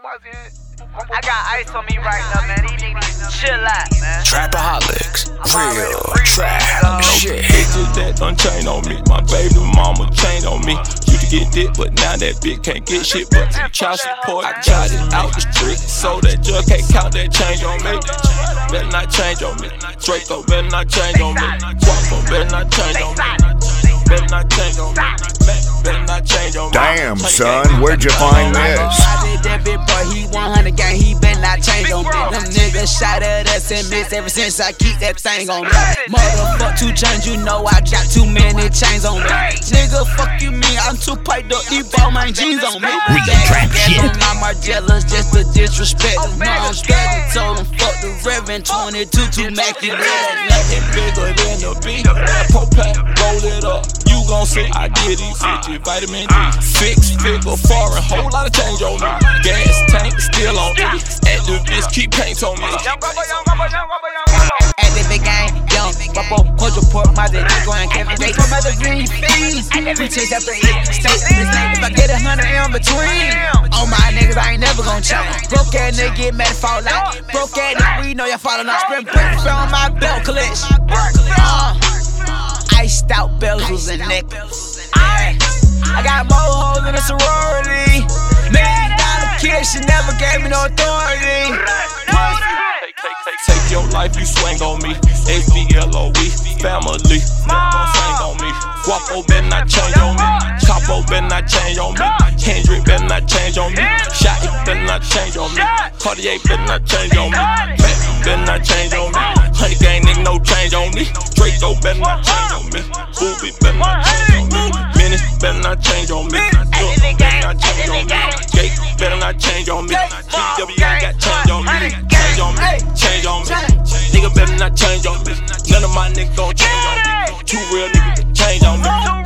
I got ice on me right now, man. These niggas chill out, man. Trapaholics, real trap shit. Bitches that done chain on me. My baby mama chain on me. Used to get dick, but now that bitch can't get shit but some child support. I tried it out the street, so that judge can't count that change on me. Better not change on me. Draco better not change on me. Guapo better not change on me. Better not change on me. Better not change on me. Damn, son, where'd you find this? I did that bit, boy, he 100 gang, he better not change on me. Them niggas shot at us and missed ever since I keep that thing on me. Motherfuck 2 chains, you know I got too many chains on me. Nigga, fuck you mean, I'm too piped up, these ball my jeans on me. Real trap shit. My Margellas just to disrespect them. No, I'm strapping, told them fuck the Reverend 22 to Mac it. Nothing bigger than the beat. Propane, roll it up. You gon' see I did these 50 vitamin D. 6-figure foreign, whole lot of change on me. Gas tank still on me. Activists keep paint on me. At the big gang, young, Guapo, Kojo Port, my day, going Kevin Gates. From other green fees, we chase after it. State this name, if I get 100 in between. All my niggas, I ain't never gon' change. Broke ass nigga get mad and fall out. Broke ass nigga, we know y'all falling out. Spend bricks on my belt collection. Iced out bezels and necklaces. I got more hoes in a sorority. $1,000,000 kid, she never gave me no authority. Take your life, you swing on me. SBLOE, family, never gon' swing on me. Guapo better not change on me. Capo better not change on me. Hendrick better not change on me. Shotty better not change on me. Cartier better not change on me. Mac better not change on me. Honey gang nigga no change on me. Draco better not change on me. Booby better not change on me. Menace better not change on me. Look better not change on me. Gate better not change on me. GW ain't got change on me. Change on me. Change on me. Nigga better not change on me. None of my niggas gon' change on me. 2 real niggas change on me.